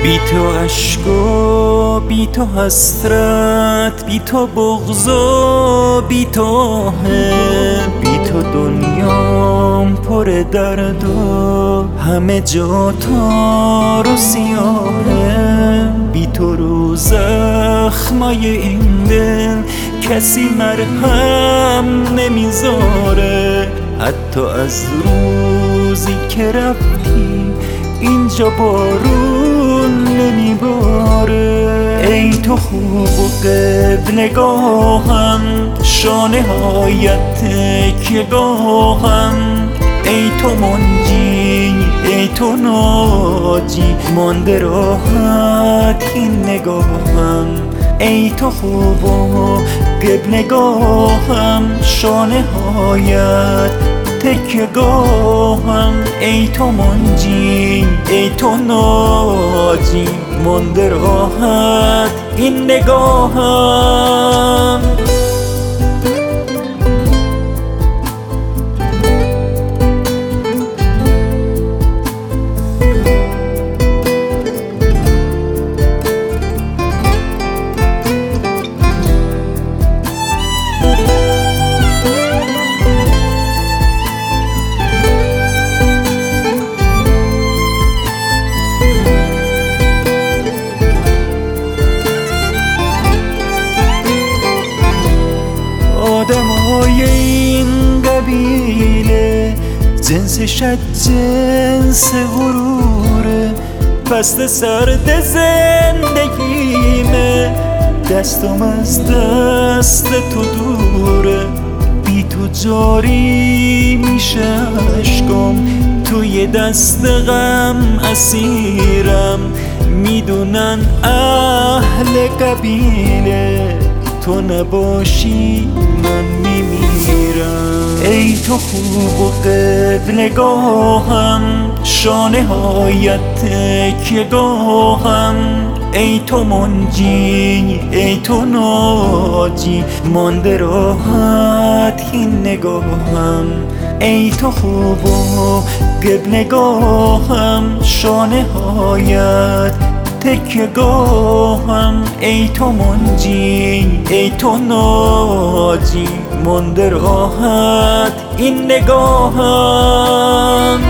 بی تو عشق و بی تو حسرت، بی تو بغض و بی تو بی تو دنیام پر درد و همه جا تار و سیاهه. بی تو رو زخمای این دل کسی مرهم نمیذاره، حتی از روزی که رفتی اینجا بارون نمیباره. ای تو خوب و قد نگاهم، شانه هایت تکیه‌گاهم. ای تو منجی ای تو ناجی، مانده راحت این نگاهم. ای تو خوب و قد نگاهم، شانه هایت تکیه‌گاهم. ای تو منجی ای تو ناجی، مانده راحت این نگاهم. آدمای این قبیله جنسش از جنس غروره، فصل سرد زندگیمه، دستم از دست تو دوره. بی تو جاری میشه عشقم، توی دست غم اسیرم. میدونن اهل قبیله تو نباشی من میمیرم. ای تو خوب و قد نگاهم، شانه هایت تکیه‌گاهم. ای تو منجی ای تو ناجی، مانده راحت این نگاهم. ای تو خوب و قد نگاهم، شانه هایت تکیه‌گاهم. ای تو منجی ای تو ناجی، مانده راحت این نگاهم.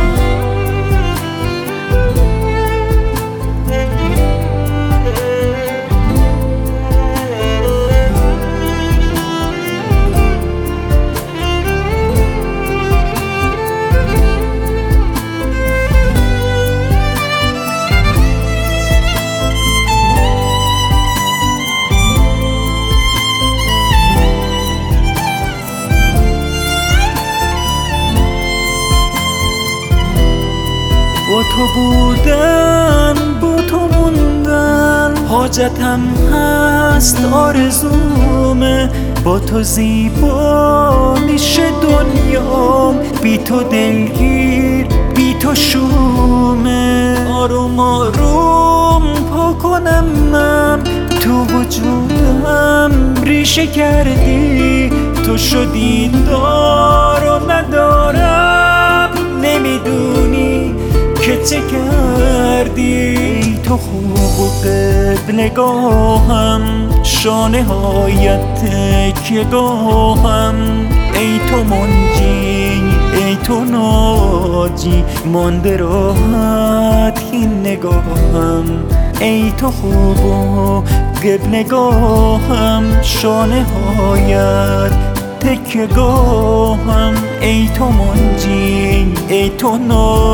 با تو بودن با تو موندن حاجتم هست، آرزومه. با تو زیبا میشه دنیام، بی تو دلگیر بی تو شومه. آروم آروم پا کنم من، تو وجودم ریشه کردی. تو شدی دار و ندارم، نمیدونی که چه کردی. تو خوب و قد نگاهم، شانه هایت تکیه‌گاهم. ای تو منجی ای تو ناجی، مانده راحت این نگاهم. ای تو خوب و قد نگاهم، شانه هایت تکیه‌گاهم. ای تو منجی ای تو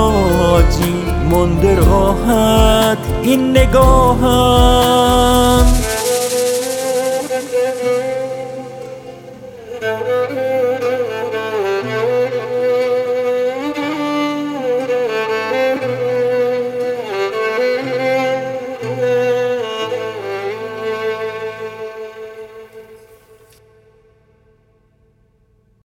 ناجی، مانده راحت این نگاهم.